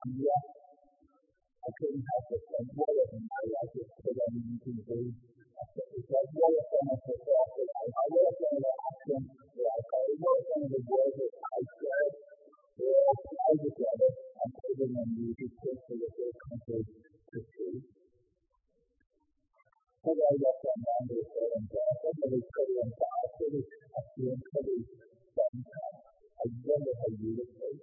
And yet, I couldn't help it. And what if I like it? Because I need to do. It's like, what if I have to talk to them? I what if I action? What if I the words that I said? I together and put them in music so that they come to see. So I got them down to the and somebody put it on top. So I feel pretty sometimes. I wonder how you would say.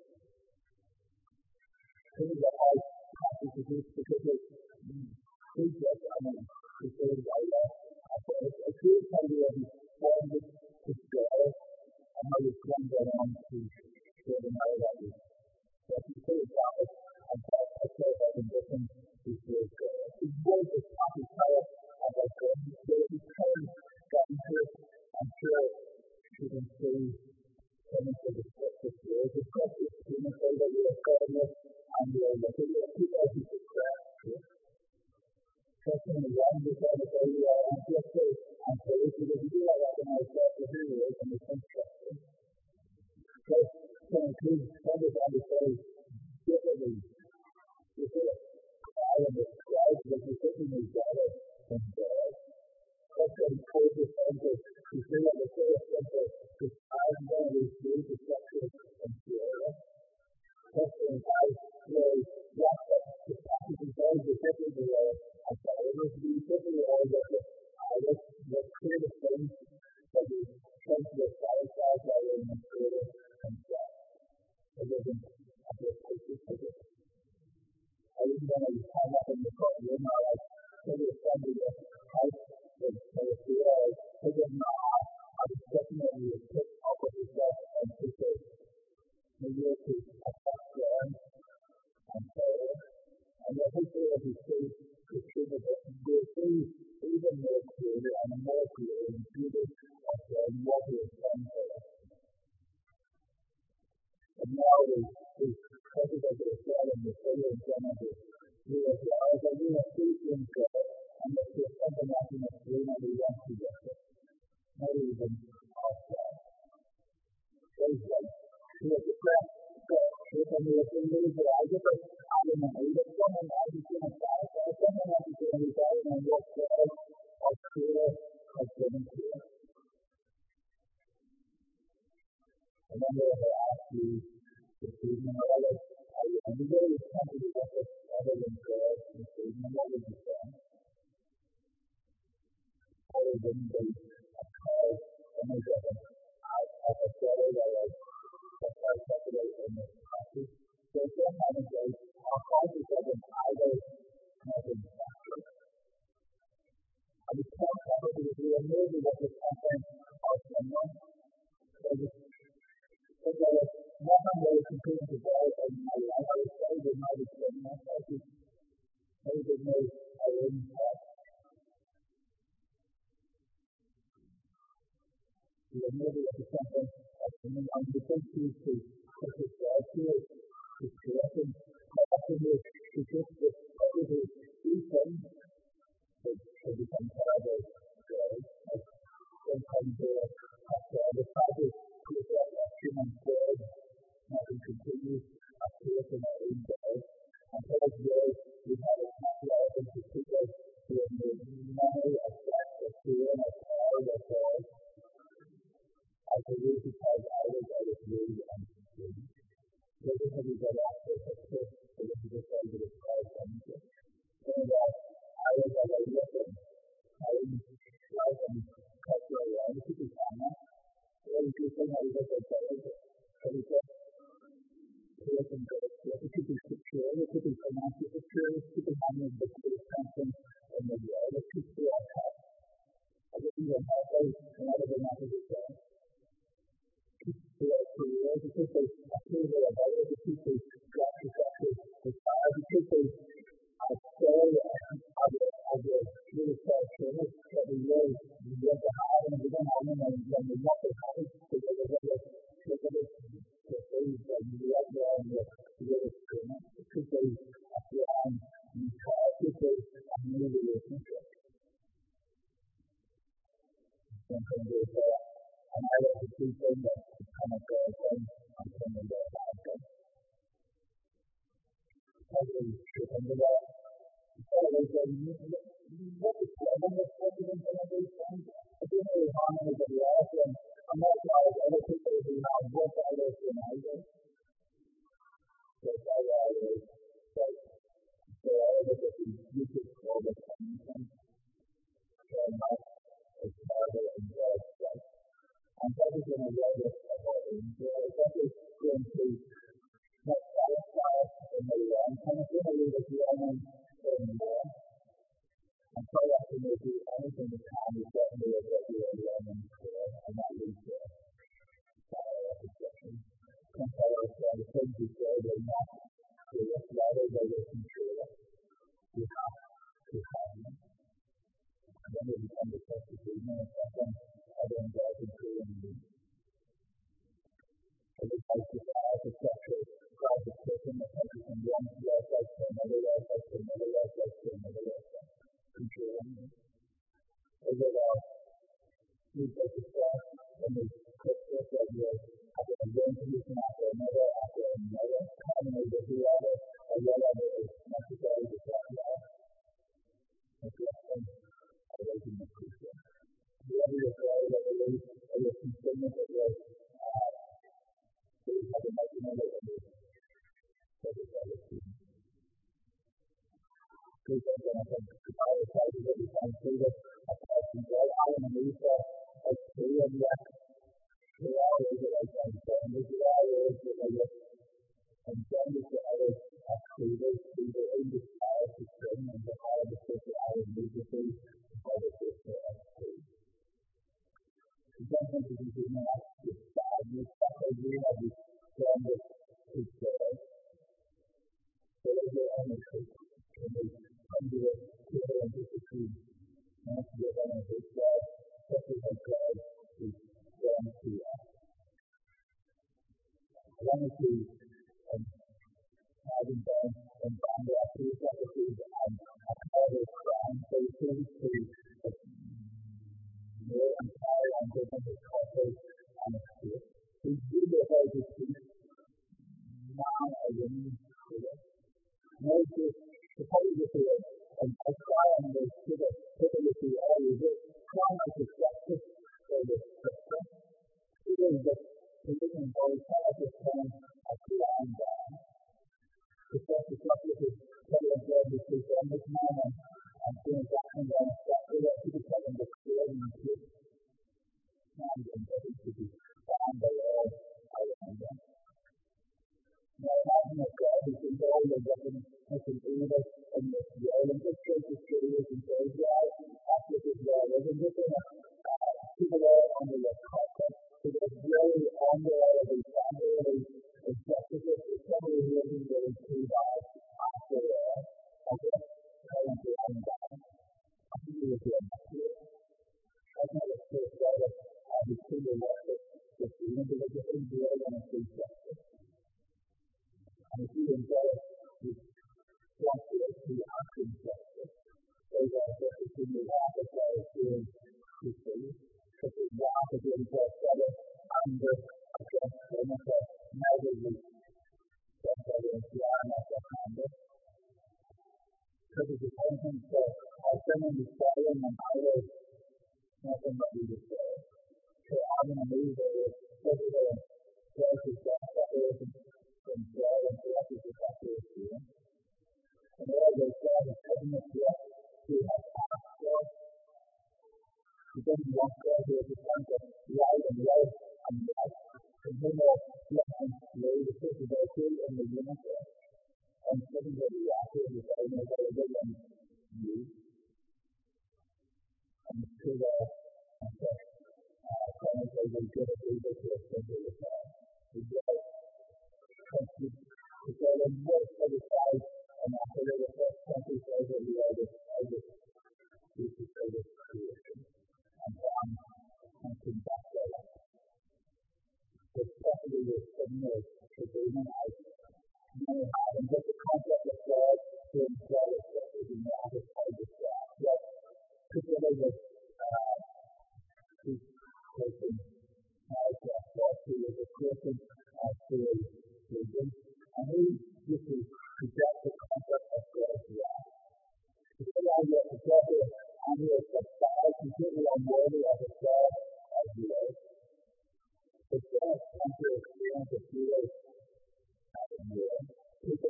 Things that I have to do because it's things that I mean, because I feel kind of responded to God and I respond on to the night. But he said about it, and I said that in different before his voice is not his power, and I said, he came down here, I'm sure you can see into the scripture here. The scripture is going to say that we are calling it, and we are looking at people who describe it. Trusting the one who said that we are ancestors, and so if you do that, I can myself to who is, and it's interesting. So, include others on the say differently. You see it. I am described as the thinking is better than God. That's what he told us to say on the first center, because I'm going to receive the structure and fear. That's what I say, yes, the passage is always the thinking of the I thought it was the thinking of the I was clear to things that we come to the satisfied by the creator himself. It wasn't a good place to take it. I didn't want to hang up in the car. You're not like, so you're somebody that has the fear of, because if not, I was definitely pick up with yourself and to say, maybe it's a tough ground and so and I think there is a state to see that there is even more creative and more creative and creative of what he has done for us. And now is president of Israel and the federal government we are as a real state in God and that there's something else in the dream and we want to get it. Not even outside. Praise God. He has a prayer. If I'm going to lose it, I get it. I don't know. Either someone else is going to die, or someone else is going to be dying and what God or Creator has given to us. And then they will ask you this evening, are you really tempted to get this other than God this evening? What would you say? Other than the cause and the government. I have said it already. That's why I talk about it in this passage. So if you're having those, our causes of an idol having factor. I was talking about it with a movie that was something of someone. So that one of those competing to God and my life, I would say that my experience, I just maybe they know I wouldn't have. The movie that was something of someone, I'm the first piece to put this out here, to correct him, after this, to just this, over the weekend, they become terrible. Sometimes after the project, people are watching and said, nothing continues after it in our own day. And so as well, we have a catalog of people who have made money of that, of fear, of power, of God. I believe because I was really unconsumed. So this is what I said, of course, so this is the way that it's called something. And I was like a listen, I didn't like and cut your around, this is Anna. And if you think I was like a better, I was like, listen to it. It could be secure, it could be financially secure, it could be money in the something in the world, it could be all that. I didn't even have those, and I didn't have to do that. Because they approve of all the people got to the fire because they are so of the really sad service that we really want to have and we don't have them and when we want to have it so they will get the things that we love and the really experience because they apply and because they are new relationship. Something is and I like to see things that kind of go on from the way I go.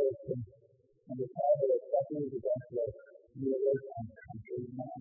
generation and the power of suffering against the rulers and countries now.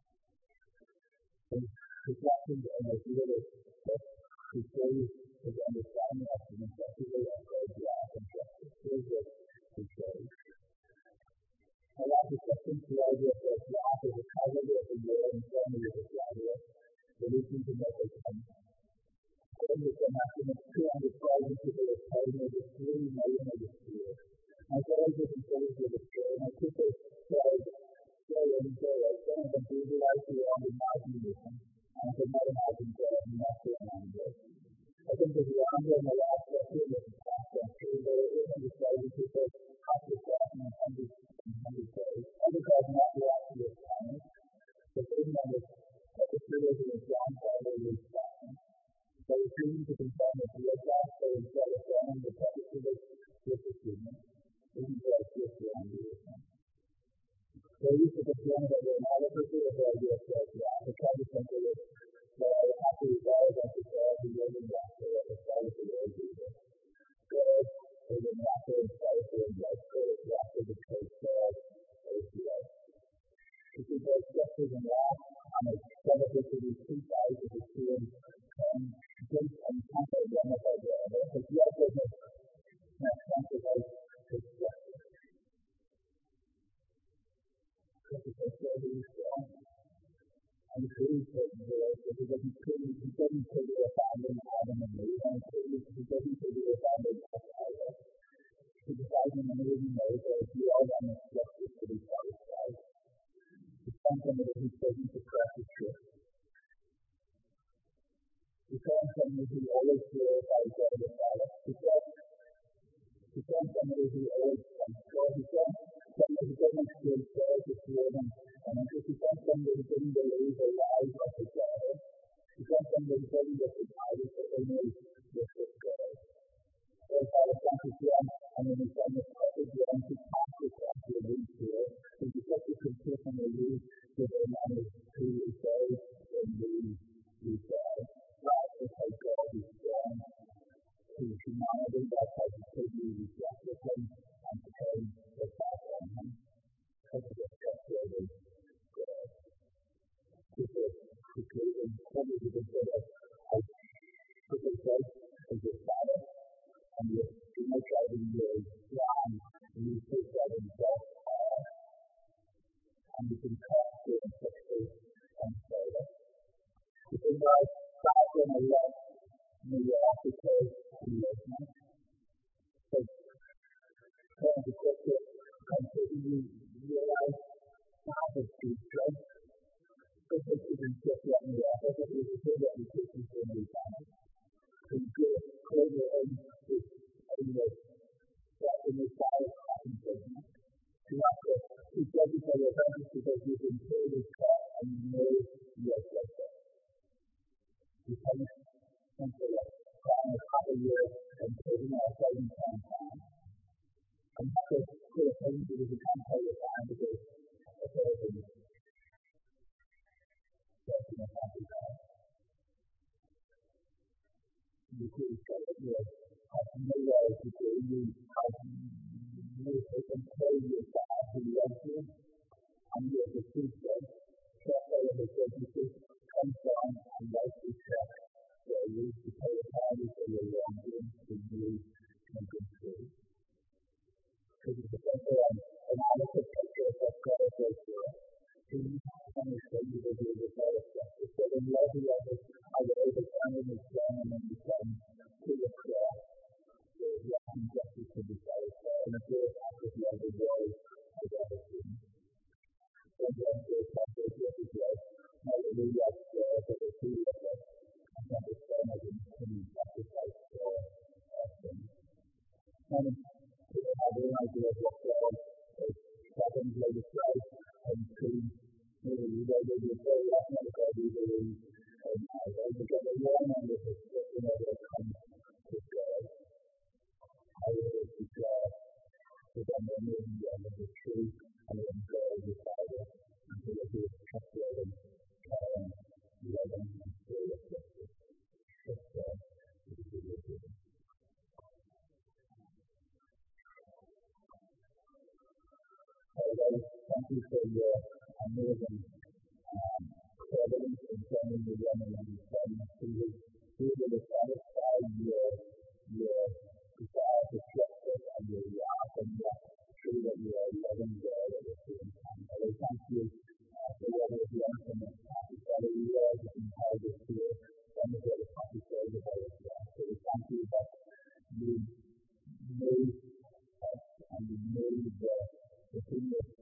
Reflecting on the rulers that who praise his understanding of the necessity of God's wrath and justice is what he prays. I like the second idea of God's wrath as a causality of the war and family of Israel, releasing to make it come. According to some estimates, 200,000 people are killed and over 3 million are destroyed. My brothers and sisters were destroyed, and my sisters cried, and some of them brutalized beyond imagination, and I could not imagine God not going on this. I think there's longer in the last century than the past century, but it isn't decided to take after 100 days. Other God not react to this time, but even on this particular in the John Bible time. So it's easy to confirm that the gospel instead of running the particular disagreement isn't what it's around the time. So we should confirm that we're not a person of the idea of God. The kind of something that I have to resolve as a God who lives in gospel at the side of the Lord Jesus. God is a natural and powerful and life spirit after the church God is the life. This is both justice and wrath, and it's benefit to these two sides of the story, and grace and comfort identified there. But if God doesn't sanctify his justice, because it's very strong. And it's really certain there, that he doesn't figure a family Adam and Eve, and he doesn't figure a family Isaac. He decides in the movie knows that if you all want to justice to be satisfied, it's something that he's taking to practice truth. He found somebody who always glorifies God the Father. He found somebody who always comes God. He found somebody who doesn't feel sorry to fear him. And he found somebody who didn't believe the lies of his God. He found somebody who didn't get the titles that they made with his God. So if I was trying to John, and then he found the prophet John to practice after the week here, and because he could personally use the man who he says in the God. God is how God is strong to humanity. That's how he could be rejected him and turn their back on him. Because of the trustworthy God. This is the case in some of the good of put the God as a Father, and you make out in your plan, and you take that in God's power, and you can talk to him quickly and say that. If you know God in a love, you have to say he loves me. So, trying to get it, until you realize God is good. This is even just what we are. This is the thing that we take into the time. To get closer in this anyway. That in the side of the business. You have to keep judging for your offenses because you can hear this God and you know your judgment. You come into the time of half a year and taking out 7 times. I'm not going to put a thing to the time of your time because that's all it is. That's not happy God. You could say that you have no way to do you have no control your God who loves you and you have the future. Check all of the businesses come from and like to check where you to pay a party for your wrongdoing to you and good food. Because it's a simple and adequate picture of what God does for us. You understand you will be able to tell us justice. So when love the others, I will overcome and explain and then become to the cross. There is love and justice to be satisfied. And if you're a part of the other world, I got it to you. And then there's something that is like, hallelujah, for the two of us. I understand I didn't continue to sacrifice for us. And I realize that what God is happening like a Christ and clean. Maybe you guys will be very often like I do believe. And I become a young man with this person that will come to God. I will be God. Because I'm the name of the truth. I am God the Father. Until I do trustworthy, kind, loving, and full of justice. That's God. This is the you for your amazing evidence in telling the women and telling us who will satisfy your desire for justice and your wrath and your true that you are loving God at the same time. I thank you for what is the infinite Father, you are the empowered to feel some of the consequences of our life. So we thank you that you made us and you made the thing that